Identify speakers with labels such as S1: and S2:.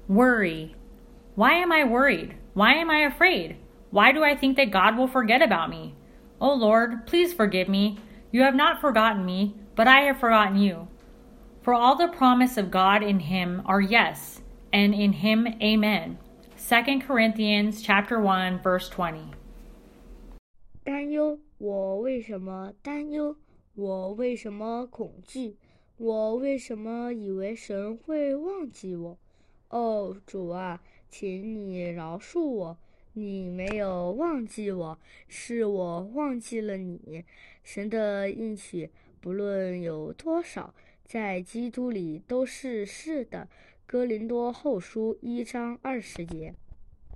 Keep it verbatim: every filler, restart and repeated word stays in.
S1: Worry. Why am I worried? Why am I afraid? Why do I think that God will forget about me? O Lord, please forgive me. You have not forgotten me, but I have forgotten you. For all the promise of God in him are yes, and in him amen. Second Corinthians chapter one, verse twenty.
S2: 担忧，我为什么担忧？我为什么恐惧？我为什么以为神会忘记我？哦，主啊，请你饶恕我，你没有忘记我，是我忘记了你。神的应许不论有多少，在基督里都是是的。哥林多后书一章二十节。